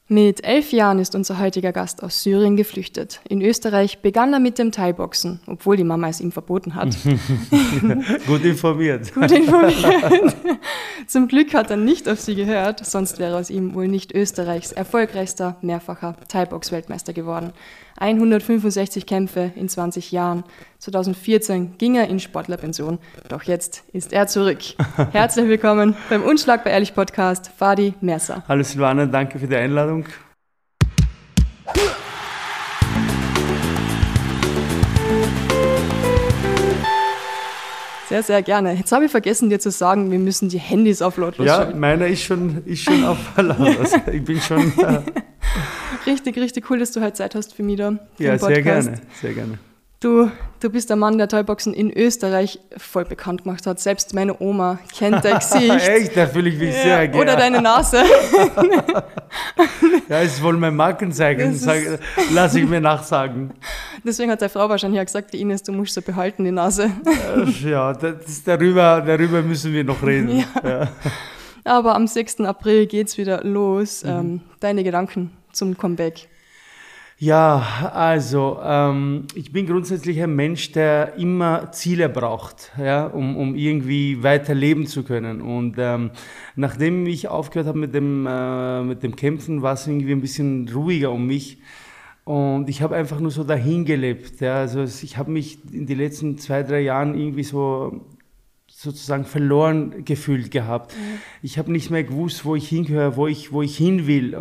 Mit 11 Jahren ist unser heutiger Gast aus Syrien geflüchtet. In Österreich begann er mit dem Thai-Boxen, obwohl die Mama es ihm verboten hat. Gut informiert. Gut informiert. Zum Glück hat er nicht auf sie gehört, sonst wäre aus ihm wohl nicht Österreichs erfolgreichster, mehrfacher Thai-Box-Weltmeister geworden. 165 Kämpfe in 20 Jahren. 2014 ging er in Sportlerpension, doch jetzt ist er zurück. Herzlich willkommen beim Unschlagbar Ehrlich Podcast, Fadi Mercer. Hallo Silvana, danke für die Einladung. Sehr, sehr gerne. Jetzt habe ich vergessen, dir zu sagen, wir müssen die Handys auf lautlos schalten. Ja, meiner ist schon auf lautlos. Ich bin schon... Richtig cool, dass du heute Zeit hast für mich da. Ja, sehr gerne. Du bist der Mann, der Thai-Boxen in Österreich voll bekannt gemacht hat. Selbst meine Oma kennt dein Gesicht. Echt? Da fühle ich mich sehr gerne. Oder deine Nase. Ja, es ist wohl mein Markenzeichen, lasse ich mir nachsagen. Deswegen hat deine Frau wahrscheinlich auch gesagt, die Ines, du musst so behalten, die Nase. Ja, darüber müssen wir noch reden. Ja. Aber am 6. April geht's wieder los. Deine Gedanken zum Comeback? Ja, also ich bin grundsätzlich ein Mensch, der immer Ziele braucht, ja, um irgendwie weiter leben zu können. Und nachdem ich aufgehört habe mit dem Kämpfen, war es irgendwie ein bisschen ruhiger um mich. Und ich habe einfach nur so dahin gelebt. Ja. Also ich habe mich in den letzten 2-3 Jahren irgendwie sozusagen verloren gefühlt gehabt. Ich habe nicht mehr gewusst, wo ich hingehöre, wo ich hin will.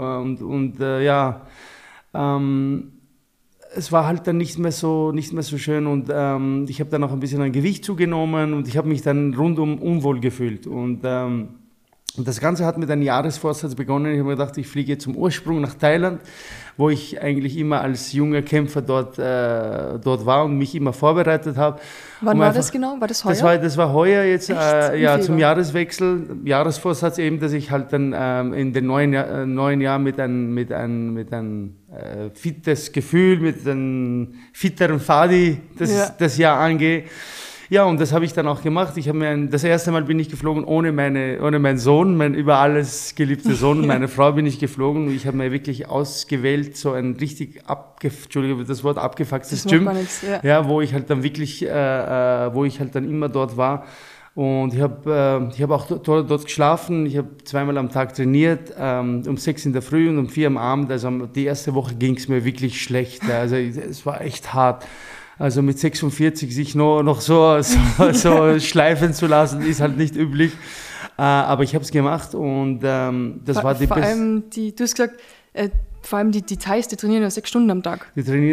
Es war halt dann nicht mehr so schön und ich habe dann auch ein bisschen an Gewicht zugenommen und ich habe mich dann rundum unwohl gefühlt. Und das Ganze hat mit einem Jahresvorsatz begonnen. Ich habe mir gedacht, ich fliege zum Ursprung nach Thailand, wo ich eigentlich immer als junger Kämpfer dort war und mich immer vorbereitet habe. Wann war das genau? War das heuer? Das war heuer jetzt, zum Jahreswechsel. Jahresvorsatz eben, dass ich halt dann in den neuen Jahr mit einem fittes Gefühl, mit einem fitteren Fadi das Jahr angehe. Ja, und das habe ich dann auch gemacht. Das erste Mal bin ich geflogen ohne meinen Sohn, mein über alles geliebter Sohn. Meine Frau bin ich geflogen. Ich habe mir wirklich ausgewählt, so ein richtig abgefucktes Gym. Ja, wo ich halt dann wirklich, wo ich halt dann immer dort war. Und ich habe auch dort geschlafen. Ich habe 2-mal am Tag trainiert, um 6 in der Früh und um 4 am Abend. Also die erste Woche ging es mir wirklich schlecht. Also es war echt hart. Also mit 46 sich noch so schleifen zu lassen, ist halt nicht üblich. Aber ich habe es gemacht und das war die beste. Vor allem, du hast gesagt, vor allem die Thais, die trainieren ja 6 Stunden am Tag. Die trainieren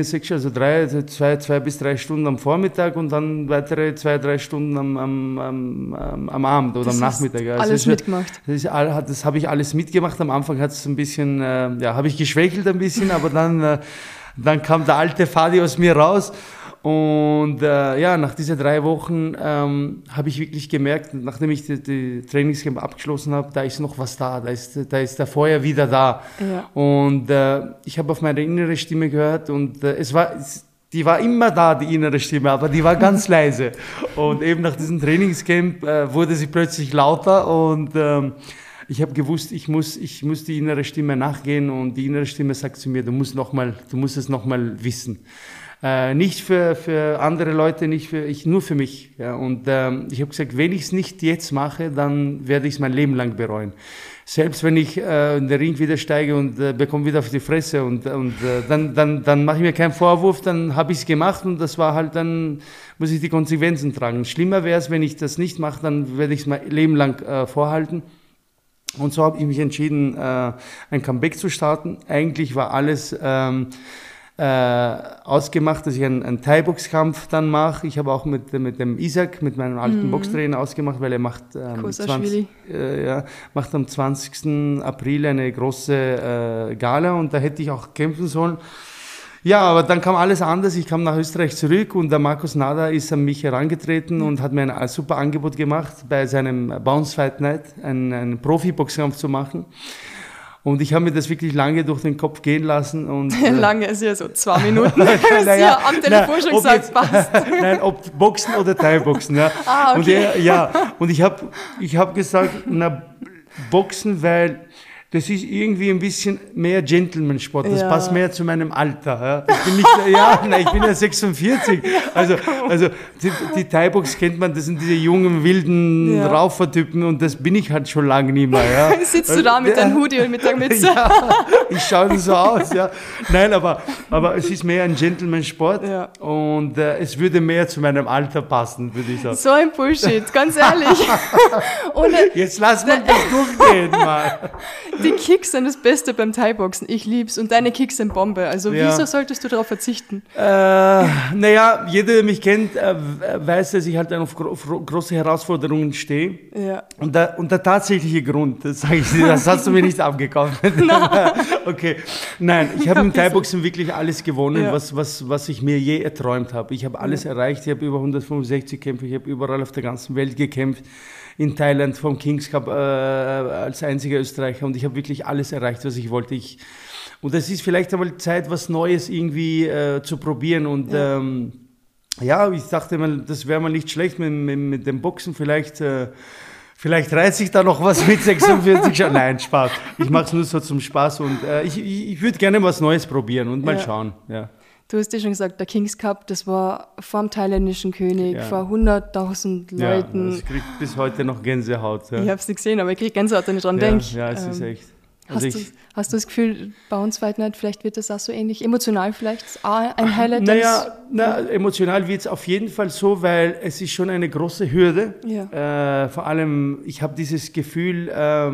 2 bis 3 Stunden am Vormittag und dann weitere 2-3 Stunden am Abend oder am Nachmittag. Also alles mitgemacht. Das habe ich alles mitgemacht. Am Anfang hat es ein bisschen, habe ich geschwächelt ein bisschen, aber dann kam der alte Fadi aus mir raus. Und nach diesen 3 Wochen habe ich wirklich gemerkt, nachdem ich die Trainingscamp abgeschlossen habe, da ist noch was da ist der Feuer wieder da. Ja. Und ich habe auf meine innere Stimme gehört und die war immer da, die innere Stimme, aber die war ganz leise. Und eben nach diesem Trainingscamp wurde sie plötzlich lauter und ich habe gewusst, ich muss die innere Stimme nachgehen und die innere Stimme sagt zu mir, du musst es nochmal wissen. Nicht für andere Leute, nur für mich. Ja. Und ich habe gesagt, wenn ich es nicht jetzt mache, dann werde ich es mein Leben lang bereuen. Selbst wenn ich in den Ring wieder steige und bekomme wieder auf die Fresse und dann mache ich mir keinen Vorwurf, dann habe ich es gemacht und das war halt, dann muss ich die Konsequenzen tragen. Schlimmer wäre es, wenn ich das nicht mache, dann werde ich es mein Leben lang vorhalten. Und so habe ich mich entschieden, ein Comeback zu starten. Eigentlich war alles ausgemacht, dass ich einen Thai-Box-Kampf dann mache. Ich habe auch mit dem Isaac, mit meinem alten Boxtrainer ausgemacht, weil er macht am 20. April eine große Gala und da hätte ich auch kämpfen sollen. Ja, aber dann kam alles anders. Ich kam nach Österreich zurück und der Markus Nader ist an mich herangetreten und hat mir ein super Angebot gemacht, bei seinem Bounce Fight Night einen Profi-Boxkampf zu machen. Und ich habe mir das wirklich lange durch den Kopf gehen lassen. Und, lange ist ja so 2 Minuten. Ja, am Telefon schon gesagt, passt. Nein, ob Boxen oder Thai-Boxen. Ja. Okay. Und ich habe gesagt, Boxen, weil Das ist irgendwie ein bisschen mehr Gentleman-Sport. Das Ja. passt mehr zu meinem Alter. Ja. Ich bin nicht, ich bin ja 46. Also die Thai-Box kennt man, das sind diese jungen, wilden Ja. Raufertypen und das bin ich halt schon lange nicht mehr. Ja. Sitzt du da mit deinem Hoodie und mit der Mütze? Ja, ich schaue so aus. Ja. Nein, aber es ist mehr ein Gentleman-Sport Ja. und es würde mehr zu meinem Alter passen, würde ich sagen. So ein Bullshit, ganz ehrlich. Ohne, Jetzt lass mal das durchgehen, mal. die Kicks sind das Beste beim Thai-Boxen. Ich lieb's. Und deine Kicks sind Bombe. Also Ja. wieso solltest du darauf verzichten? Naja, jeder, der mich kennt, weiß, dass ich halt auf große Herausforderungen stehe. Ja. Und der tatsächliche Grund, das sage ich dir, das hast du mir nicht abgekauft. Okay, nein, ich habe im Thai-Boxen wirklich alles gewonnen, Ja. was ich mir je erträumt habe. Ich habe alles erreicht, ich habe über 165 Kämpfe, ich habe überall auf der ganzen Welt gekämpft. In Thailand vom Kings Cup als einziger Österreicher und ich habe wirklich alles erreicht, was ich wollte. Und es ist vielleicht einmal Zeit, was Neues irgendwie zu probieren und ich dachte mal, das wäre mal nicht schlecht mit dem Boxen, vielleicht reiße ich da noch was mit 46 Jahren. Nein, Spaß. Ich mache es nur so zum Spaß und ich würde gerne was Neues probieren und mal schauen. Ja. Du hast ja schon gesagt, der Kings Cup, das war vor dem thailändischen König, Ja. vor 100.000 Leuten. Ja, ich kriege bis heute noch Gänsehaut. Ja. Ich habe es nicht gesehen, aber ich kriege Gänsehaut, wenn ich dran denke. Ja, es ist echt. Hast du das Gefühl, bei uns Fight Night, vielleicht wird das auch so ähnlich? Emotional vielleicht ein Highlight? Emotional wird es auf jeden Fall so, weil es ist schon eine große Hürde. Ja. Vor allem, ich habe dieses Gefühl,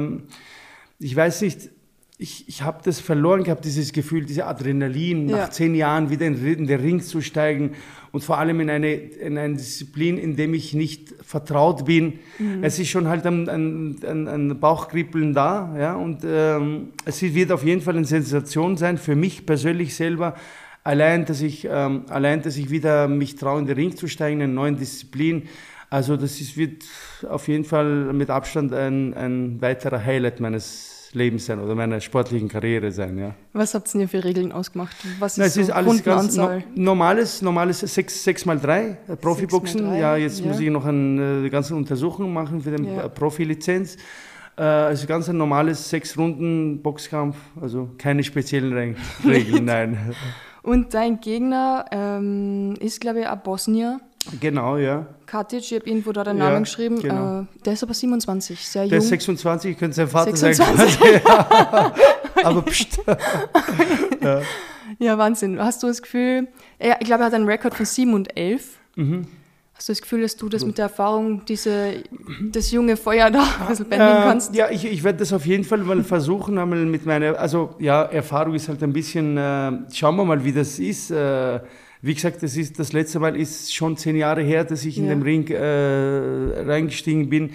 ich weiß nicht, ich habe das verloren gehabt, dieses Gefühl, diese Adrenalin, nach 10 Jahren wieder in den Ring zu steigen und vor allem in eine Disziplin, in dem ich nicht vertraut bin. Es ist schon halt ein Bauchkribbeln da, ja, und es wird auf jeden Fall eine Sensation sein, für mich persönlich selber, allein, dass ich wieder mich traue, in den Ring zu steigen, in eine neue Disziplin. Also wird auf jeden Fall mit Abstand ein weiterer Highlight meines Lebens sein oder meiner sportlichen Karriere sein, ja. Was habt ihr für Regeln ausgemacht? Was Es ist alles ganz Rundenanzahl? normales 6x3 Profiboxen. 6x3, Ja, jetzt muss ich noch eine ganze Untersuchung machen für die Profilizenz. Also ganz ein normales 6 Runden Boxkampf, also keine speziellen Regeln, nein. Und dein Gegner ist, glaube ich, ein Bosnier. Genau, ja. Katic, ich habe irgendwo da den Namen geschrieben. Genau. Der ist aber 27, sehr jung. Der ist 26, könnte sein Vater 26. sein. Ja. Aber pst. Ja, Wahnsinn. Hast du das Gefühl, ich glaube, er hat einen Rekord von 7 und 11. Hast du das Gefühl, dass du das mit der Erfahrung, das junge Feuer da ein bisschen bändigen kannst? Ja, ich werde das auf jeden Fall mal versuchen, einmal mit meiner, Erfahrung ist halt ein bisschen, schauen wir mal, wie das ist. Wie gesagt, das letzte Mal ist schon 10 Jahre her, dass ich in den Ring reingestiegen bin.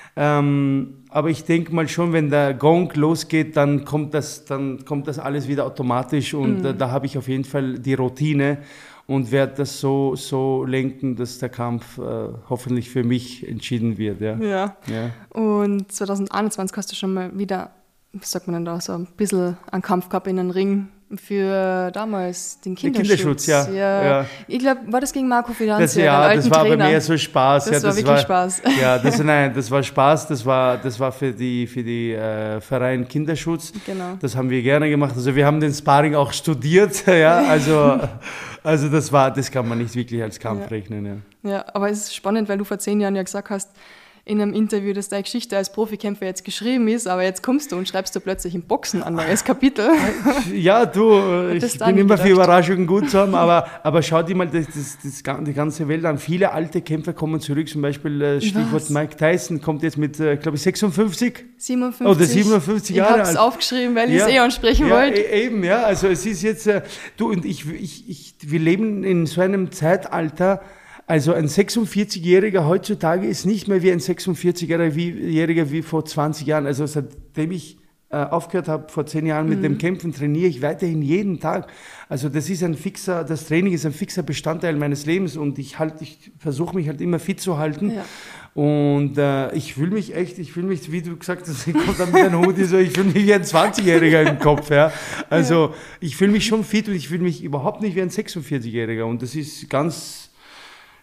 Aber ich denke mal schon, wenn der Gong losgeht, dann kommt das alles wieder automatisch und da habe ich auf jeden Fall die Routine und werde das so lenken, dass der Kampf hoffentlich für mich entschieden wird. Ja. Und 2021 hast du schon mal wieder, was sagt man denn da, so ein bisschen einen Kampf gehabt in den Ring für damals den Kinderschutz. Ja. Ich glaube, war das gegen Marco Fidanza, das den alten das war Trainer? bei mir so Spaß. Das war wirklich Spaß. Ja, das war Spaß. Das war für die Verein Kinderschutz. Genau. Das haben wir gerne gemacht. Also wir haben den Sparring auch studiert. Ja, also das kann man nicht wirklich als Kampf rechnen. Ja, aber es ist spannend, weil du vor 10 Jahren ja gesagt hast, in einem Interview, dass deine Geschichte als Profikämpfer jetzt geschrieben ist, aber jetzt kommst du und schreibst du plötzlich im Boxen ein neues Kapitel. Ja, ich bin immer für Überraschungen gut zu haben, aber schau dir mal die ganze Welt an. Viele alte Kämpfer kommen zurück, zum Beispiel Stichwort Mike Tyson kommt jetzt mit, glaube ich, 56? 57. Oder 57 Jahre alt. Ich habe es aufgeschrieben, weil ich es ansprechen wollte. Eben, ja, also es ist jetzt, du und ich, wir leben in so einem Zeitalter. Also ein 46-Jähriger heutzutage ist nicht mehr wie ein 46-Jähriger wie vor 20 Jahren. Also seitdem ich aufgehört habe, vor 10 Jahren mit dem Kämpfen, trainiere ich weiterhin jeden Tag. Also das Training ist ein fixer Bestandteil meines Lebens und ich versuche mich halt immer fit zu halten. Ja. Und ich fühle mich, wie du gesagt hast, ich komme dann mit einem Hoodie so, ich fühle mich wie ein 20-Jähriger im Kopf. Ja. Also ich fühle mich schon fit und ich fühle mich überhaupt nicht wie ein 46-Jähriger und das ist ganz...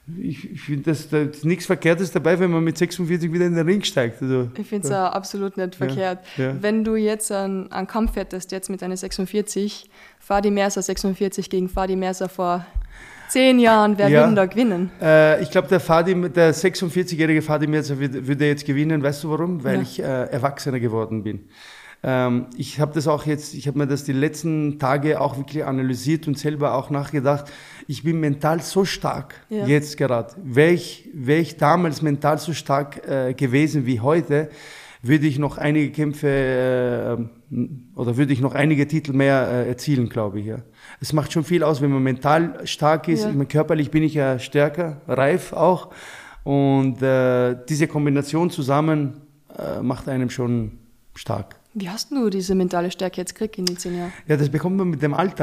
ich finde, da ist nichts Verkehrtes dabei, wenn man mit 46 wieder in den Ring steigt. Also, ich finde es auch absolut nicht verkehrt. Ja. Wenn du jetzt einen Kampf hättest, jetzt mit einer 46, Fadi Mercer 46 gegen Fadi Mercer vor 10 Jahren, wer würde da gewinnen? Ich glaube, der 46-jährige Fadi Mercer würde jetzt gewinnen. Weißt du warum? Weil ich Erwachsener geworden bin. Ich habe mir das die letzten Tage auch wirklich analysiert und selber auch nachgedacht. Ich bin mental so stark, jetzt gerade. Wäre ich damals mental so stark gewesen wie heute, würde ich noch einige Kämpfe oder würde ich noch einige Titel mehr erzielen, glaube ich. Ja. Es macht schon viel aus, wenn man mental stark ist. Ja. Ich meine, körperlich bin ich ja stärker, reif auch. Und diese Kombination zusammen macht einem schon stark. Wie hast du diese mentale Stärke jetzt gekriegt in den 10 Jahren? Ja, das bekommt man mit dem Alter.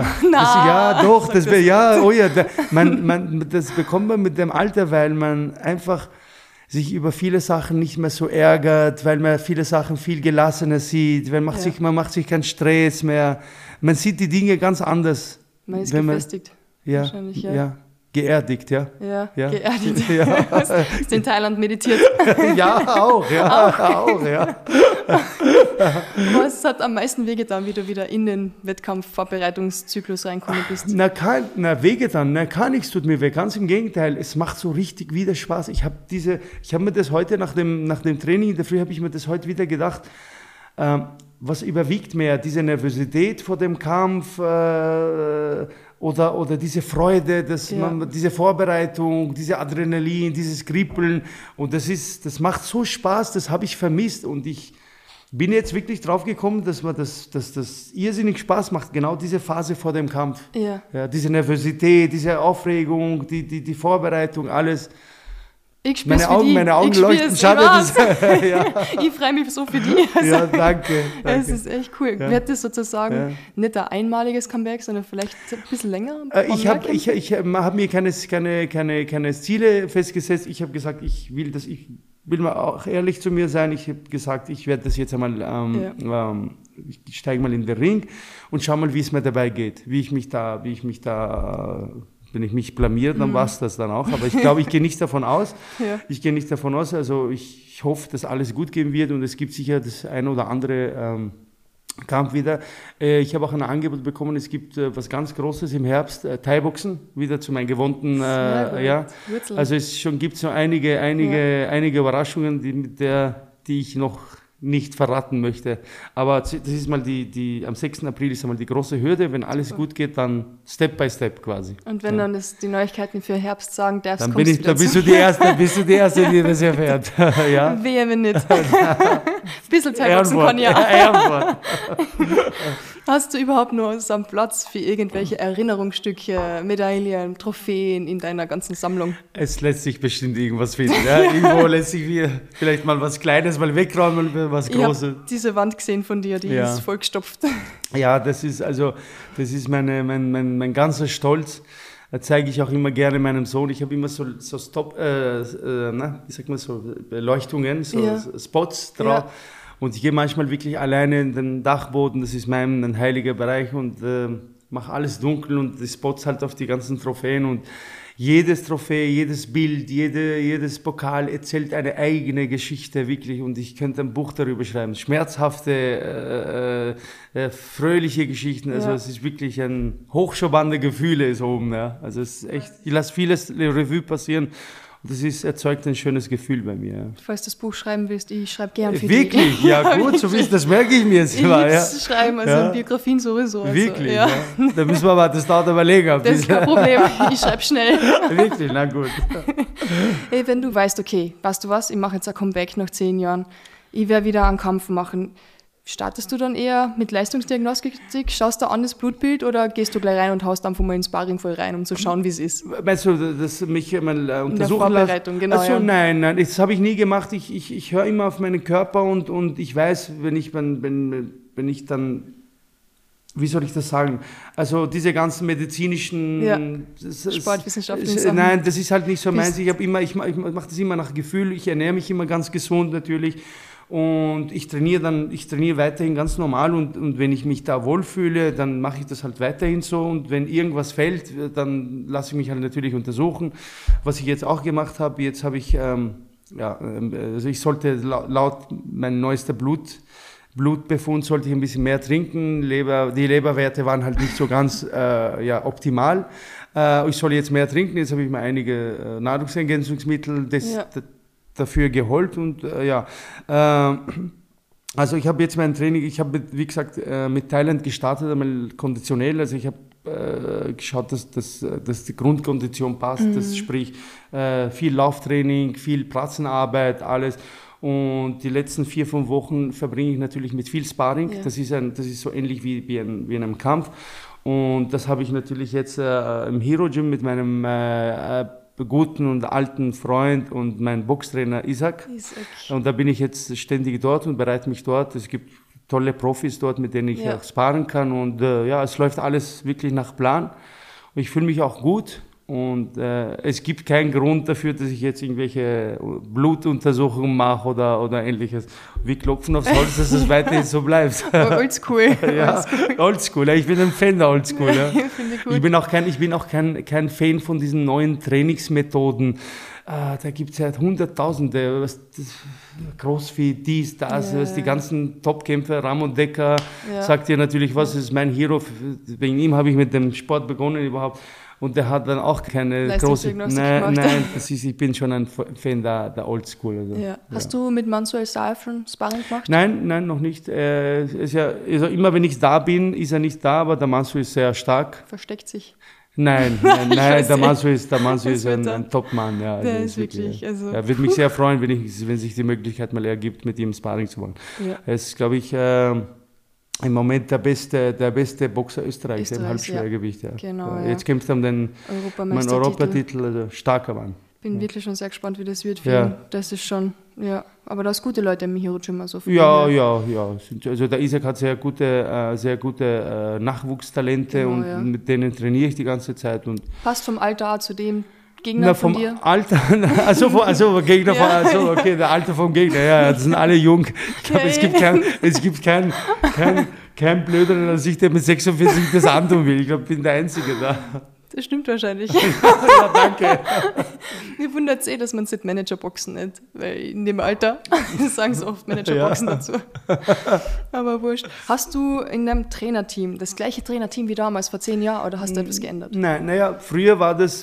Das bekommt man mit dem Alter, weil man einfach sich über viele Sachen nicht mehr so ärgert, weil man viele Sachen viel gelassener sieht, weil man macht sich keinen Stress mehr. Man sieht die Dinge ganz anders. Man ist gefestigt. Wahrscheinlich, ja. Geerdigt, ja. Ja, geerdigt. Ja. Hast du in Thailand meditiert? Ja, auch. Was hat am meisten wehgetan, wie du wieder in den Wettkampfvorbereitungszyklus reinkommen bist? Wehgetan, gar nichts tut mir weh. Ganz im Gegenteil, es macht so richtig wieder Spaß. Ich habe mir das heute nach dem Training in der Früh, habe ich mir das heute wieder gedacht, was überwiegt mehr, diese Nervosität vor dem Kampf oder diese Freude, diese Vorbereitung, diese Adrenalin, dieses Kribbeln, und das macht so Spaß, das habe ich vermisst, und ich bin jetzt wirklich drauf gekommen, dass das irrsinnig Spaß macht, genau diese Phase vor dem Kampf. Ja, diese Nervosität, diese Aufregung, die Vorbereitung, alles. Ich spür's meine Augen leuchten. Schade, ich freue mich so für dich. Also, ja, danke. Es ist echt cool. Ja. Wird das sozusagen nicht ein einmaliges Comeback, sondern vielleicht ein bisschen länger? Ich habe mir keine Ziele festgesetzt. Ich habe gesagt, ich will mal auch ehrlich zu mir sein. Ich habe gesagt, ich werde das jetzt einmal, ich steige mal in den Ring und schau mal, wie es mir dabei geht, wenn ich mich blamiere, dann war es das dann auch. Aber ich glaube, ich gehe nicht davon aus. Also ich hoffe, dass alles gut gehen wird, und es gibt sicher das ein oder andere Kampf wieder. Ich habe auch ein Angebot bekommen, es gibt was ganz Großes im Herbst, Thai-Boxen, wieder zu meinen gewohnten, Also es gibt so einige Überraschungen, die ich noch nicht verraten möchte. Aber das ist mal am 6. April ist einmal die große Hürde. Wenn alles gut geht, dann Step by Step quasi. Und wenn dann die Neuigkeiten für Herbst sagen darfst, dann bist du die Erste, die das erfährt. Ja? Wehe, wenn nicht. Bisschen Thai-Boxen kann ja. Hast du überhaupt noch so einen Platz für irgendwelche Erinnerungsstücke, Medaillen, Trophäen in deiner ganzen Sammlung? Es lässt sich bestimmt irgendwas finden. Ja? Irgendwo lässt sich vielleicht mal was Kleines mal wegräumen, mal was Großes. Ich habe diese Wand gesehen von dir, die ist vollgestopft. Ja, das ist mein ganzer Stolz. Das zeige ich auch immer gerne meinem Sohn. Ich habe immer so Beleuchtungen, Spots drauf. Ja. Und ich gehe manchmal wirklich alleine in den Dachboden, das ist mein heiliger Bereich, und mache alles dunkel und die Spots halt auf die ganzen Trophäen, und jedes Trophäe, jedes Bild, jedes Pokal erzählt eine eigene Geschichte, wirklich, und ich könnte ein Buch darüber schreiben. Schmerzhafte, fröhliche Geschichten, also es ist wirklich ein Hochschaubern der Gefühle ist oben. Ja. Also es ist echt, ich lasse vieles Revue passieren. Das erzeugt ein schönes Gefühl bei mir. Ja. Falls du das Buch schreiben willst, ich schreibe gern für dich. Wirklich? Ja gut, das merke ich mir jetzt mal. Ich schreiben, also Biografien sowieso. Also, wirklich? Ja. Da müssen wir aber, das dauert aber länger. Das ist kein Problem, ich schreibe schnell. Wirklich? Na gut. Hey, wenn du weißt, okay, weißt du was, ich mache jetzt ein Comeback nach 10 Jahren, ich werde wieder einen Kampf machen, startest du dann eher mit Leistungsdiagnostik, schaust du an das Blutbild, oder gehst du gleich rein und haust einfach mal ins Sparring voll rein, um zu schauen, wie es ist? Meinst du, dass mich mal untersuchen in der Vorbereitung, genau. Achso, nein, das habe ich nie gemacht. Ich höre immer auf meinen Körper, und ich weiß, wenn ich dann, wie soll ich das sagen? Also diese ganzen medizinischen sportwissenschaftlichen Sachen. Nein, das ist halt nicht so meins. Ich mache das immer nach Gefühl. Ich ernähre mich immer ganz gesund natürlich. Und ich trainiere weiterhin ganz normal und wenn ich mich da wohlfühle, dann mache ich das halt weiterhin so und wenn irgendwas fällt, dann lasse ich mich halt natürlich untersuchen, was ich jetzt auch gemacht habe. Jetzt habe ich, also ich sollte laut mein neuester Blutbefund sollte ich ein bisschen mehr trinken. Die Leberwerte waren halt nicht so ganz optimal. Ich soll jetzt mehr trinken. Jetzt habe ich mir einige Nahrungsergänzungsmittel dafür geholt und also ich habe jetzt mein Training, ich habe wie gesagt mit Thailand gestartet, einmal konditionell, also ich habe geschaut, dass die Grundkondition passt, das sprich viel Lauftraining, viel Pratzenarbeit, alles. Und die letzten 4-5 Wochen verbringe ich natürlich mit viel Sparring. Ja. Das ist so ähnlich wie in einem Kampf. Und das habe ich natürlich jetzt im Hero Gym mit meinem guten und alten Freund und mein Boxtrainer Isaac. Und da bin ich jetzt ständig dort und bereite mich dort. Es gibt tolle Profis dort, mit denen ich auch sparen kann. Und es läuft alles wirklich nach Plan. Und ich fühle mich auch gut. Und es gibt keinen Grund dafür, dass ich jetzt irgendwelche Blutuntersuchungen mache oder ähnliches. Wir klopfen aufs Holz, dass es weiterhin so bleibt. Oldschool. Ja, oldschool. Ich bin ein Fan der Oldschool. Ja. Ich bin auch kein Fan von diesen neuen Trainingsmethoden. Da gibt es ja Hunderttausende, Crossfit, dies, das, die ganzen Topkämpfer, Ramon Decker sagt dir natürlich was, das ist mein Hero, wegen ihm habe ich mit dem Sport begonnen überhaupt. Und der hat dann auch keine große... Nein, ich bin schon ein Fan der Oldschool. Also, Hast du mit Mansuel Saif schon Sparring gemacht? Nein, noch nicht. Also immer wenn ich da bin, ist er nicht da, aber der Mansuel ist sehr stark. Versteckt sich. Nein, der Mansuel ist ein Top-Mann. Ja, der ist wirklich... Also. Er würde mich sehr freuen, wenn sich die Möglichkeit mal ergibt, mit ihm Sparring zu machen. Ja. Er ist, glaube ich... im Moment der beste Boxer Österreichs im Halbschwergewicht. Ja. Genau, Jetzt kämpft er um den Europatitel, also starker Mann. Bin wirklich schon sehr gespannt, wie das wird für ihn. Das ist schon, aber da ist gute Leute im Hero Gym. Also ja. Also der Isaac hat sehr gute Nachwuchstalente und mit denen trainiere ich die ganze Zeit. Und passt vom Alter auch zu dem Gegner von dir? Alter, Gegner von, okay, der Alter vom Gegner, das sind alle jung. Ich glaube, es gibt kein Blöderen als ich, der mit 46 das antun will. Ich glaube, ich bin der Einzige da. Das stimmt wahrscheinlich. Ja, danke. Mir wundert es dass man es nicht Managerboxen nennt, weil in dem Alter sagen sie oft Managerboxen dazu. Aber wurscht. Hast du in deinem Trainerteam das gleiche Trainerteam wie damals vor 10 Jahren oder hast du etwas geändert? Nein, früher war das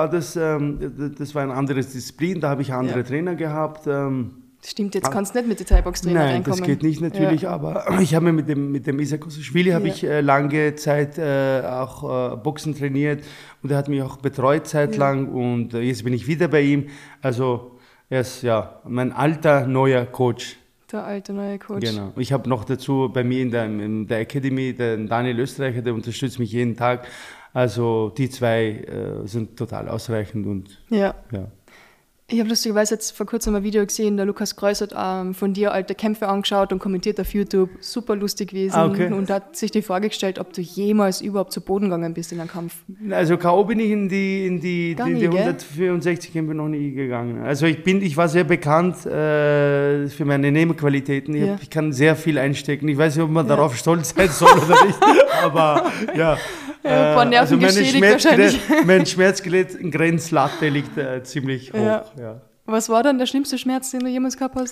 war ein anderes Disziplin, da habe ich andere Trainer gehabt. Stimmt, jetzt kannst du nicht mit den Thai-Box-Trainer reinkommen. Nein, das geht nicht natürlich, aber ich habe mit dem Isaac Kosaschwili habe ich lange Zeit auch Boxen trainiert und er hat mich auch betreut zeitlang und jetzt bin ich wieder bei ihm. Also er ist mein alter, neuer Coach. Der alte, neue Coach. Genau. Ich habe noch dazu bei mir in der Academy den Daniel Österreicher, der unterstützt mich jeden Tag. Also die zwei sind total ausreichend und ja. Ich habe lustigerweise jetzt vor kurzem ein Video gesehen, der Lukas Kreuz hat von dir alte Kämpfe angeschaut und kommentiert auf YouTube. Super lustig gewesen und hat sich die Frage gestellt, ob du jemals überhaupt zu Boden gegangen bist in einem Kampf. Also K.O. bin ich in die 164 Kämpfe noch nie gegangen. Also ich war sehr bekannt für meine Nehmerqualitäten. Ich kann sehr viel einstecken. Ich weiß nicht, ob man darauf stolz sein soll oder nicht, aber ja. Ein paar Nerven geschädigt wahrscheinlich. Mein Schmerzgrenzlatte liegt ziemlich hoch. Ja. Was war dann der schlimmste Schmerz, den du jemals gehabt hast?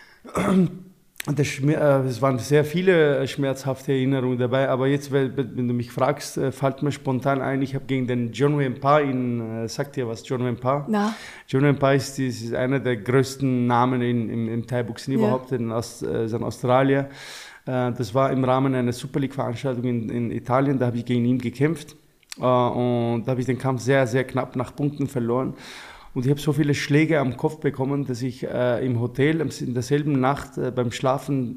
Es waren sehr viele schmerzhafte Erinnerungen dabei, aber jetzt, wenn du mich fragst, fällt mir spontan ein, ich habe gegen den John Wayne Parr, sagt dir was, John Wayne Parr? Na. John Wayne Parr ist einer der größten Namen im Thai-Boxen überhaupt, ist ein Australier. Das war im Rahmen einer Super League-Veranstaltung in Italien, da habe ich gegen ihn gekämpft und da habe ich den Kampf sehr, sehr knapp nach Punkten verloren. Und ich habe so viele Schläge am Kopf bekommen, dass ich im Hotel in derselben Nacht beim Schlafen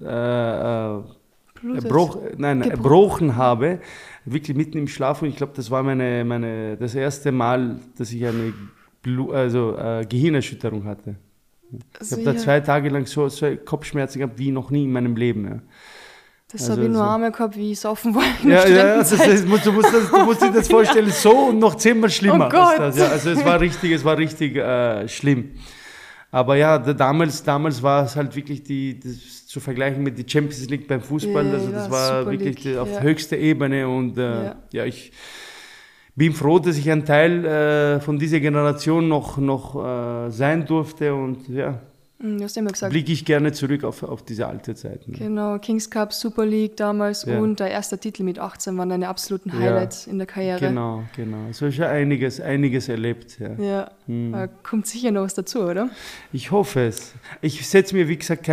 erbrochen habe, wirklich mitten im Schlaf. Und ich glaube, das war das erste Mal, dass ich eine Gehirnerschütterung hatte. Ich habe da 2 Tage lang so Kopfschmerzen gehabt wie noch nie in meinem Leben. Ja. Das habe ich nur einmal gehabt, wie ich saufen wollte. Du musst dir das vorstellen, so und noch 10-mal schlimmer. Oh Gott. Ist das. Ja, also es war richtig schlimm. Aber ja, damals war es halt wirklich das zu vergleichen mit der Champions League beim Fußball. Also das war Super wirklich League, auf höchster Ebene und ich bin froh, dass ich ein Teil von dieser Generation noch sein durfte und ja. Du hast immer gesagt. Blicke ich gerne zurück auf diese alte Zeit. Ne? Genau, Kings Cup, Super League damals und der erste Titel mit 18 waren deine absoluten Highlights in der Karriere. Genau. So schon einiges erlebt. Ja. Da kommt sicher noch was dazu, oder? Ich hoffe es. Ich setze mir, wie gesagt,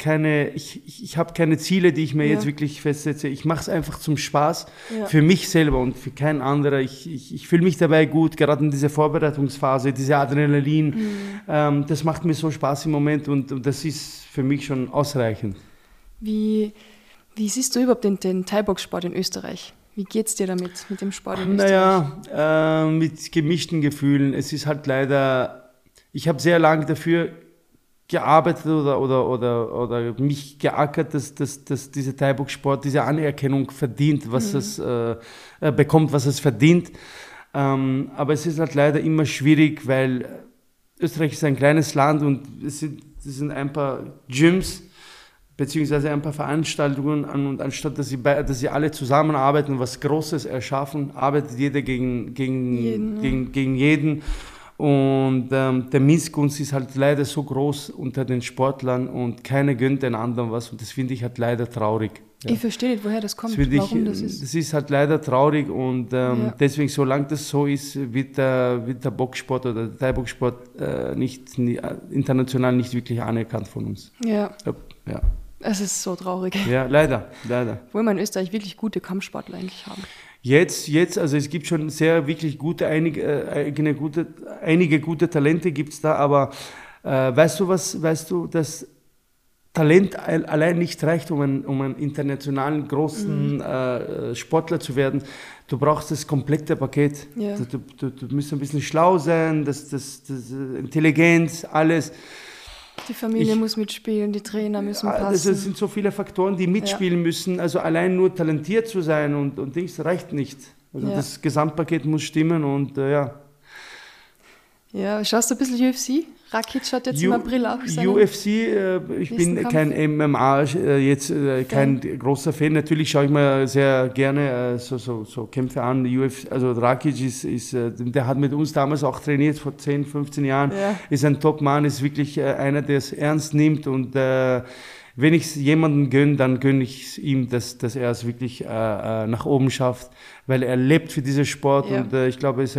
ich habe keine Ziele, die ich mir jetzt wirklich festsetze. Ich mache es einfach zum Spaß, für mich selber und für keinen anderen. Ich fühle mich dabei gut, gerade in dieser Vorbereitungsphase, diese Adrenalin. Das macht mir so Spaß im Moment. Und das ist für mich schon ausreichend. Wie siehst du überhaupt den Thai-Box-Sport in Österreich? Wie geht's dir damit, mit dem Sport in Österreich? Naja, mit gemischten Gefühlen. Es ist halt leider, ich habe sehr lange dafür gearbeitet oder mich geackert, dass dieser Thai-Box-Sport diese Anerkennung verdient, was es bekommt, was es verdient. Aber es ist halt leider immer schwierig, weil Österreich ist ein kleines Land und es sind ein paar Gyms beziehungsweise ein paar Veranstaltungen und anstatt, dass sie alle zusammenarbeiten und was Großes erschaffen, arbeitet jeder gegen jeden. Und der Missgunst ist halt leider so groß unter den Sportlern und keiner gönnt den anderen was und das finde ich halt leider traurig. Ja. Ich verstehe nicht, woher das kommt, warum das ist. Das ist halt leider traurig und deswegen, solange das so ist, wird der Boxsport oder der Thai-Boxsport international nicht wirklich anerkannt von uns. Ja. Es ist so traurig. Ja, leider. Obwohl wir in Österreich wirklich gute Kampfsportler eigentlich haben. Jetzt, also es gibt schon sehr wirklich einige gute Talente gibt es da, aber weißt du, dass Talent allein nicht reicht, um einen internationalen großen Sportler zu werden. Du brauchst das komplette Paket. Ja. Du musst ein bisschen schlau sein, das Intelligenz, alles. Die Familie muss mitspielen, die Trainer müssen passen. Es sind so viele Faktoren, die mitspielen müssen. Also allein nur talentiert zu sein und das reicht nicht. Also das Gesamtpaket muss stimmen und Ja, schaust du ein bisschen UFC? Rakic hat jetzt im April auch seinen UFC, ich bin kein MMA, kein großer Fan. Natürlich schaue ich mir sehr gerne so Kämpfe an. UFC, also Rakic der hat mit uns damals auch trainiert, vor 10, 15 Jahren. Ja. Ist ein Top-Mann, ist wirklich einer, der es ernst nimmt. Und wenn ich es jemandem gönne, dann gönne ich ihm, dass er es wirklich nach oben schafft. Weil er lebt für diesen Sport und ich glaube, er ist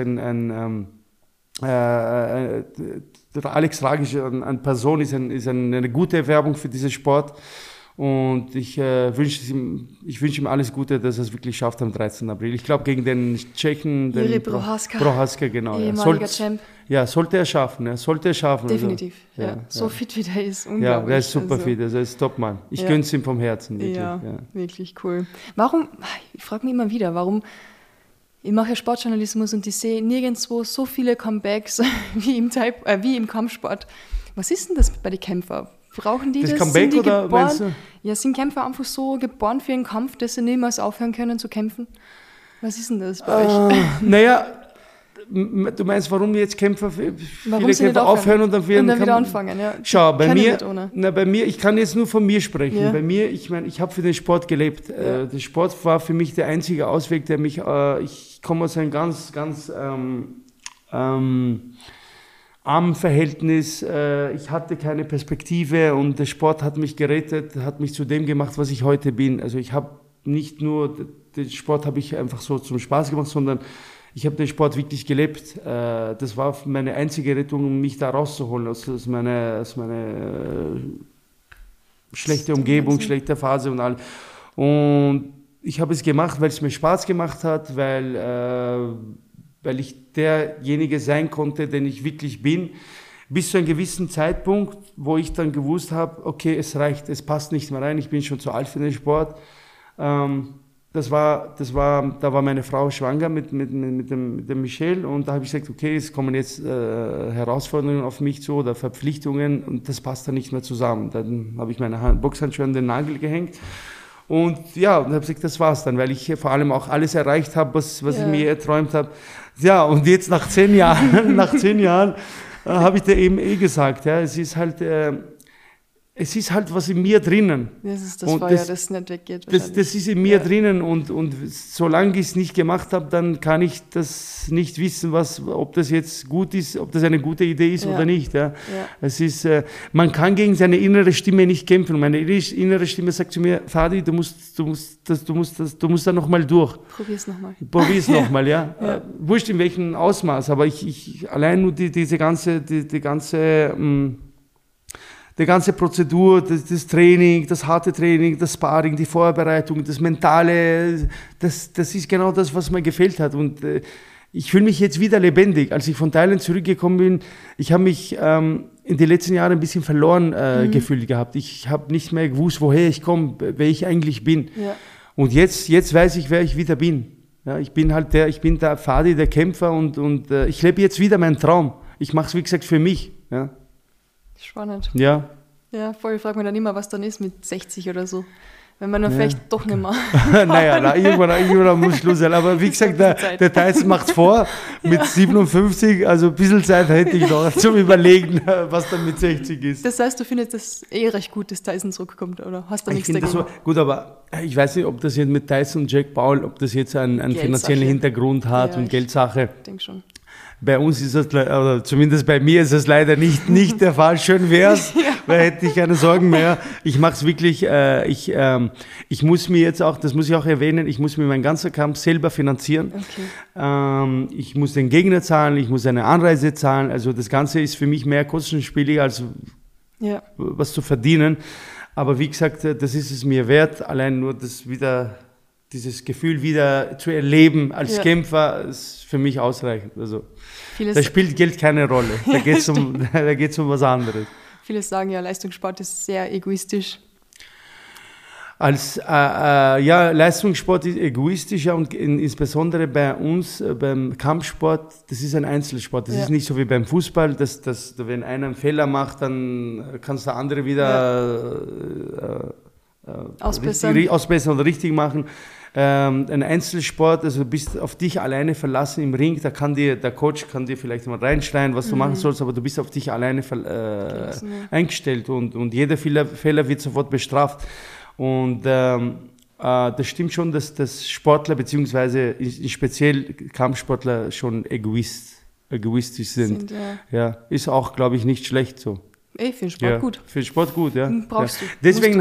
der Alex Rakic an Person ist eine gute Werbung für diesen Sport und ich wünsche ihm alles Gute, dass er es wirklich schafft am 13. April. Ich glaube gegen den Tschechen, den Prohaska, genau. Ehemaliger Champ. Ja, sollte er schaffen. Definitiv, also, so fit wie der ist, unglaublich. Ja, der ist super fit, also er ist Top-Mann. Ich gönn's ihm vom Herzen, wirklich. Ja, wirklich cool. Ich frage mich immer wieder, warum. Ich mache ja Sportjournalismus und ich sehe nirgendwo so viele Comebacks wie im Kampfsport. Was ist denn das bei den Kämpfern? Brauchen die das? Comeback sind oder meinst du? Ja, sind Kämpfer einfach so geboren für einen Kampf, dass sie niemals aufhören können zu kämpfen? Was ist denn das bei euch? Naja, du meinst, warum jetzt viele Kämpfer aufhören und dann wieder anfangen? Ja. Schau, bei mir, ich kann jetzt nur von mir sprechen. Ja. Bei mir, ich habe für den Sport gelebt. Ja. Der Sport war für mich der einzige Ausweg, der mich, ich komme aus einem ganz, ganz armen Verhältnis. Ich hatte keine Perspektive und der Sport hat mich gerettet, hat mich zu dem gemacht, was ich heute bin. Also ich habe nicht nur, den Sport habe ich einfach so zum Spaß gemacht, sondern ich habe den Sport wirklich gelebt. Das war meine einzige Rettung, um mich da rauszuholen aus meiner schlechten Umgebung, schlechter Phase und all. Und ich habe es gemacht, weil es mir Spaß gemacht hat, weil ich derjenige sein konnte, den ich wirklich bin. Bis zu einem gewissen Zeitpunkt, wo ich dann gewusst habe, okay, es reicht, es passt nicht mehr rein, ich bin schon zu alt für den Sport. Da war meine Frau schwanger mit dem Michel und da habe ich gesagt, okay, es kommen jetzt Herausforderungen auf mich zu oder Verpflichtungen und das passt dann nicht mehr zusammen. Dann habe ich meine Boxhandschuhe an den Nagel gehängt und ja, und habe gesagt, das war's dann, weil ich vor allem auch alles erreicht habe, was ich mir erträumt habe. Ja, und jetzt nach 10 Jahren, habe ich dir eben gesagt. Ja, es ist halt was in mir drinnen. Das ist das Feuer, das nicht weggeht. Das ist in mir drinnen und solange ich es nicht gemacht habe, dann kann ich das nicht wissen, ob das jetzt gut ist, ob das eine gute Idee ist oder nicht. Ja. Es ist, man kann gegen seine innere Stimme nicht kämpfen. Meine innere Stimme sagt zu mir, Fadi, du musst da nochmal durch. Probier's nochmal. Probier's nochmal, ja. Wurscht in welchem Ausmaß, aber ich allein nur die ganze Prozedur, das Training, das harte Training, das Sparring, die Vorbereitung, das Mentale, das ist genau das, was mir gefehlt hat. Und ich fühle mich jetzt wieder lebendig. Als ich von Thailand zurückgekommen bin, ich habe mich in den letzten Jahren ein bisschen verloren gefühlt gehabt. Ich habe nicht mehr gewusst, woher ich komme, wer ich eigentlich bin. Ja. Und jetzt weiß ich, wer ich wieder bin. Ja, ich bin der Fadi, der Kämpfer und ich lebe jetzt wieder meinen Traum. Ich mache es, wie gesagt, für mich. Ja. Spannend. Ja. Ja, voll. Ich frage mich dann immer, was dann ist mit 60 oder so. Wenn man dann vielleicht doch nicht mehr. Naja, irgendwann muss Schluss sein. Aber wie gesagt, der Tyson macht es vor mit 57. Also ein bisschen Zeit hätte ich noch zum Überlegen, was dann mit 60 ist. Das heißt, du findest das recht gut, dass Tyson zurückkommt, oder hast du nichts dagegen? So, gut, aber ich weiß nicht, ob das jetzt mit Tyson und Jack Paul, ob das jetzt einen finanziellen Hintergrund hat und Geldsache. Ich denke schon. Bei uns ist das, oder zumindest bei mir ist das leider nicht der Fall. Schön wär's, weil hätte ich keine Sorgen mehr. Ich mache es wirklich, ich muss mir jetzt auch, das muss ich auch erwähnen, ich muss mir meinen ganzen Kampf selber finanzieren. Okay. Ich muss den Gegner zahlen, ich muss eine Anreise zahlen. Also das Ganze ist für mich mehr kostenspielig, als was zu verdienen. Aber wie gesagt, das ist es mir wert, allein nur dieses Gefühl wieder zu erleben als Kämpfer, ist für mich ausreichend. Also, da spielt Geld keine Rolle. Da geht es um was anderes. Viele sagen ja, Leistungssport ist sehr egoistisch. Leistungssport ist egoistisch, und insbesondere bei uns, beim Kampfsport, das ist ein Einzelsport. Das ist nicht so wie beim Fußball, dass wenn einer einen Fehler macht, dann kannst der andere wieder ausbessern und richtig machen. Ein Einzelsport, also du bist auf dich alleine verlassen im Ring, der Coach kann dir vielleicht mal reinschreien, was du machen sollst, aber du bist auf dich alleine eingestellt und jeder Fehler wird sofort bestraft. Und das stimmt schon, dass Sportler beziehungsweise speziell Kampfsportler schon egoistisch sind. Ist auch, glaube ich, nicht schlecht so. Ich finde Sport gut. Für Sport gut, ja. Brauchst du.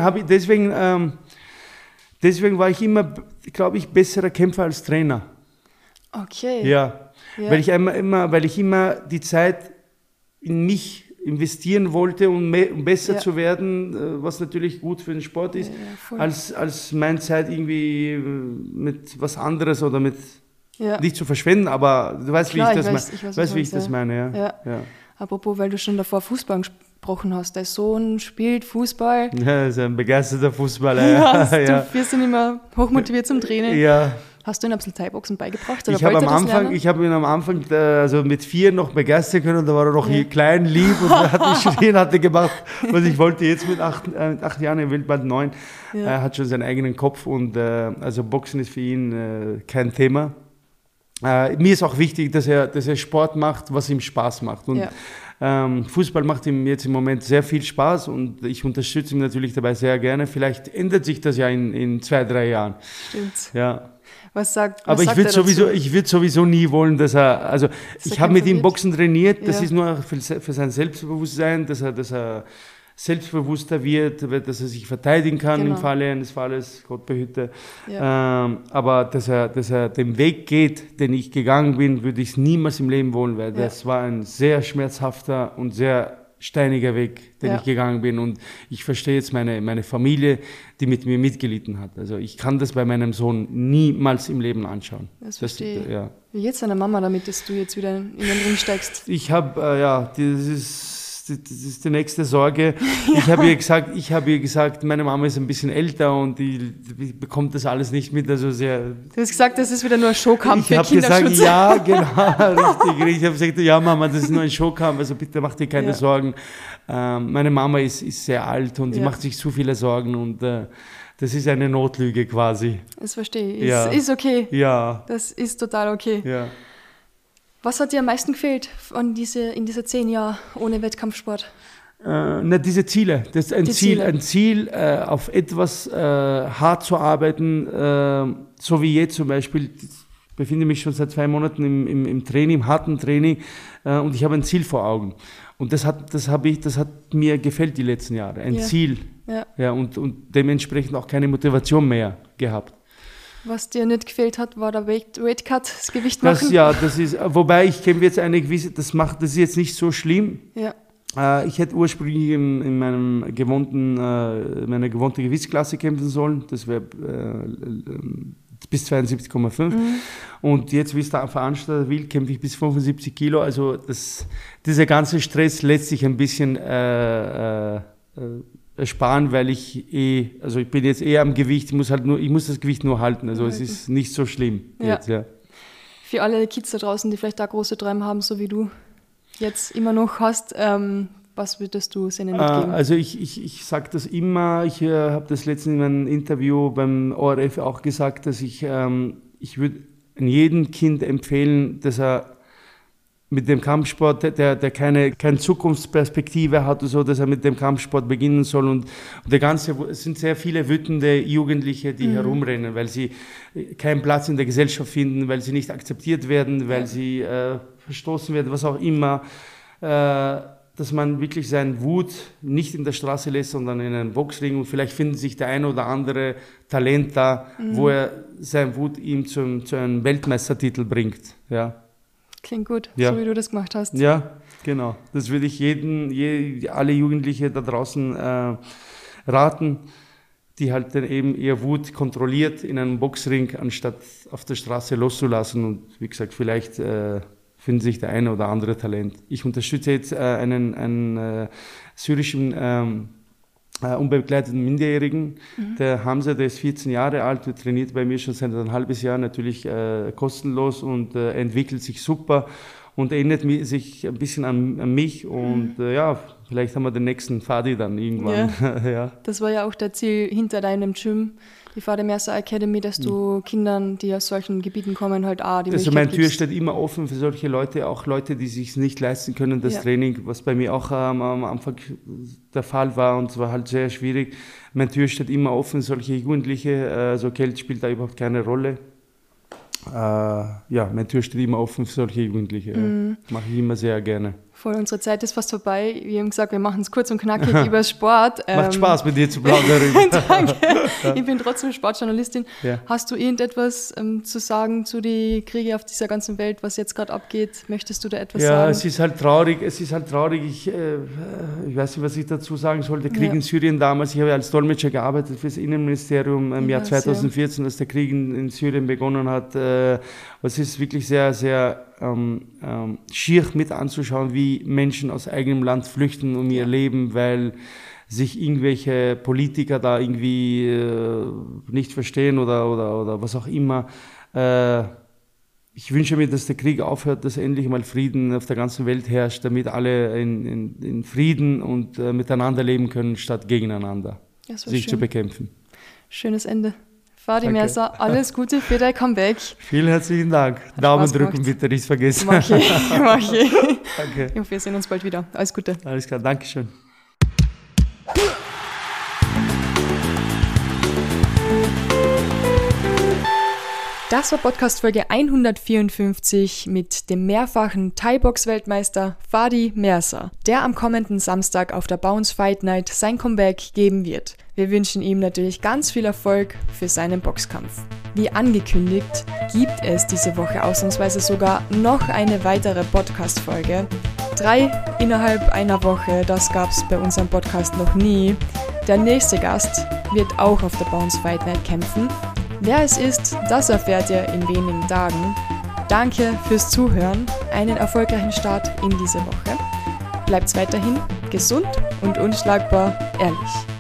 Deswegen war ich immer, glaube ich, besserer Kämpfer als Trainer. Okay. Ja. Weil ich immer die Zeit in mich investieren wollte, um besser zu werden, was natürlich gut für den Sport ist, als meine Zeit irgendwie mit was anderes oder mit nicht zu verschwenden, aber du weißt, wie ich das meine. Ja. Apropos, weil du schon davor Fußball gesprochen hast, dein Sohn spielt Fußball. Ja, ist ein begeisterter Fußballer. Du wirst ihn immer hochmotiviert zum Training. Ja. Hast du ihn ein bisschen Thai-Boxen beigebracht? Oder ich habe ihn am Anfang, also mit 4 noch begeistern können, da war er noch klein, lieb und hat mich geschrien, hat er gemacht, was ich wollte. Jetzt mit 8 Jahren, er will bald 9, er hat schon seinen eigenen Kopf und also Boxen ist für ihn kein Thema. Mir ist auch wichtig, dass er Sport macht, was ihm Spaß macht. Und Fußball macht ihm jetzt im Moment sehr viel Spaß und ich unterstütze ihn natürlich dabei sehr gerne. Vielleicht ändert sich das ja in 2-3 Jahren. Stimmt. Ja. Aber ich würde sowieso nie wollen, dass er, also ich habe mit ihm Boxen trainiert, das ist nur für sein Selbstbewusstsein, dass er selbstbewusster wird, dass er sich verteidigen kann im Falle eines Falles, Gott behüte. Aber dass er den Weg geht, den ich gegangen bin, würde ich es niemals im Leben wollen, weil das war ein sehr schmerzhafter und sehr steiniger Weg, den ich gegangen bin. Und ich verstehe jetzt meine Familie, die mit mir mitgelitten hat. Also ich kann das bei meinem Sohn niemals im Leben anschauen. Das verstehe ich. Wie geht's deiner Mama damit, dass du jetzt wieder in den Ring steigst? Ich habe, das ist die nächste Sorge. Ich habe ihr gesagt, meine Mama ist ein bisschen älter und die bekommt das alles nicht mit. Also du hast gesagt, das ist wieder nur ein Showkampf für Kinderschutz. Ich habe gesagt, ja, genau, richtig. Ich habe gesagt, ja Mama, das ist nur ein Showkampf, also bitte mach dir keine Sorgen. Meine Mama ist sehr alt und die macht sich zu viele Sorgen und das ist eine Notlüge quasi. Das verstehe ich. Ist okay. Ja. Das ist total okay. Ja. Was hat dir am meisten gefehlt in diese 10 Jahren ohne Wettkampfsport? Diese Ziele. Das ist ein Ziel, auf etwas hart zu arbeiten, so wie jetzt zum Beispiel. Ich befinde mich schon seit 2 Monaten im Training, im harten Training, und ich habe ein Ziel vor Augen. Und das hat mir gefällt die letzten Jahre. Ein Ziel. Ja, und dementsprechend auch keine Motivation mehr gehabt. Was dir nicht gefehlt hat, war der Weight Cut, das Gewicht machen? Das ist, wobei ich kämpfe jetzt eine gewisse, das ist jetzt nicht so schlimm. Ja. Ich hätte ursprünglich in meiner gewohnten Gewichtsklasse kämpfen sollen. Das wäre bis 72,5. Und jetzt, wie es der Veranstalter will, kämpfe ich bis 75 Kilo. Also dieser ganze Stress lässt sich ein bisschen ersparen, weil ich bin jetzt am Gewicht, ich muss das Gewicht nur halten. Also es ist nicht so schlimm jetzt, ja. Für alle Kids da draußen, die vielleicht da große Träume haben, so wie du jetzt immer noch hast, was würdest du ihnen mitgeben? Also ich sage das immer, ich habe das letztens in einem Interview beim ORF auch gesagt, dass ich würde jedem Kind empfehlen, dass er mit dem Kampfsport, der keine Zukunftsperspektive hat, so, dass er mit dem Kampfsport beginnen soll. Und es sind sehr viele wütende Jugendliche, die herumrennen, weil sie keinen Platz in der Gesellschaft finden, weil sie nicht akzeptiert werden, weil sie verstoßen werden, was auch immer. Dass man wirklich seinen Wut nicht in der Straße lässt, sondern in einem Boxring, und vielleicht findet sich der eine oder andere Talent da, wo er seinen Wut ihm zu einem Weltmeistertitel bringt. Ja. Klingt gut, so wie du das gemacht hast. Ja, genau. Das würde ich alle Jugendliche da draußen raten, die halt dann eben ihr Wut kontrolliert in einem Boxring, anstatt auf der Straße loszulassen. Und wie gesagt, vielleicht findet sich der eine oder andere Talent. Ich unterstütze jetzt einen syrischen unbegleiteten Minderjährigen, der Hamza, der ist 14 Jahre alt, der trainiert bei mir schon seit ein halbes Jahr, natürlich kostenlos, und entwickelt sich super und erinnert sich ein bisschen an mich, und vielleicht haben wir den nächsten Fadi dann irgendwann. Ja. Das war ja auch das Ziel hinter deinem Gym, die Fadi Mercer Academy, dass du Kindern, die aus solchen Gebieten kommen, halt die Möglichkeit meine Tür steht immer offen für solche Leute, auch Leute, die sich nicht leisten können, das Training, was bei mir auch am Anfang der Fall war, und es war halt sehr schwierig. Meine Tür steht immer offen, solche Jugendliche, Geld spielt da überhaupt keine Rolle. Meine Tür steht immer offen für solche Jugendliche. Mache ich immer sehr gerne. Voll, unsere Zeit ist fast vorbei. Wir haben gesagt, wir machen es kurz und knackig über Sport. Macht Spaß, mit dir zu plaudern. Danke. Ich bin trotzdem Sportjournalistin. Ja. Hast du irgendetwas zu sagen zu den Kriegen auf dieser ganzen Welt, was jetzt gerade abgeht? Möchtest du da etwas sagen? Ja, es ist halt traurig. Ich weiß nicht, was ich dazu sagen soll. Der Krieg in Syrien damals, ich habe als Dolmetscher gearbeitet für das Innenministerium im Jahr 2014, als der Krieg in Syrien begonnen hat. Es ist wirklich sehr, sehr schier mit anzuschauen, wie Menschen aus eigenem Land flüchten um ihr Leben, weil sich irgendwelche Politiker da irgendwie nicht verstehen oder was auch immer. Ich wünsche mir, dass der Krieg aufhört, dass endlich mal Frieden auf der ganzen Welt herrscht, damit alle in Frieden und miteinander leben können, statt gegeneinander sich zu bekämpfen. Schönes Ende. Fadi Mercer, alles Gute für dein Comeback. Vielen herzlichen Dank. Daumen drücken bitte, nicht vergessen. Mach ich. Danke. Und wir sehen uns bald wieder. Alles Gute. Alles klar, Dankeschön. Das war Podcast-Folge 154 mit dem mehrfachen Thai-Box-Weltmeister Fadi Mercer, der am kommenden Samstag auf der Bounce Fight Night sein Comeback geben wird. Wir wünschen ihm natürlich ganz viel Erfolg für seinen Boxkampf. Wie angekündigt, gibt es diese Woche ausnahmsweise sogar noch eine weitere Podcast-Folge. 3 innerhalb einer Woche, das gab es bei unserem Podcast noch nie. Der nächste Gast wird auch auf der Bounce Fight Night kämpfen. Wer es ist, das erfährt ihr in wenigen Tagen. Danke fürs Zuhören, einen erfolgreichen Start in diese Woche. Bleibt weiterhin gesund und unschlagbar ehrlich.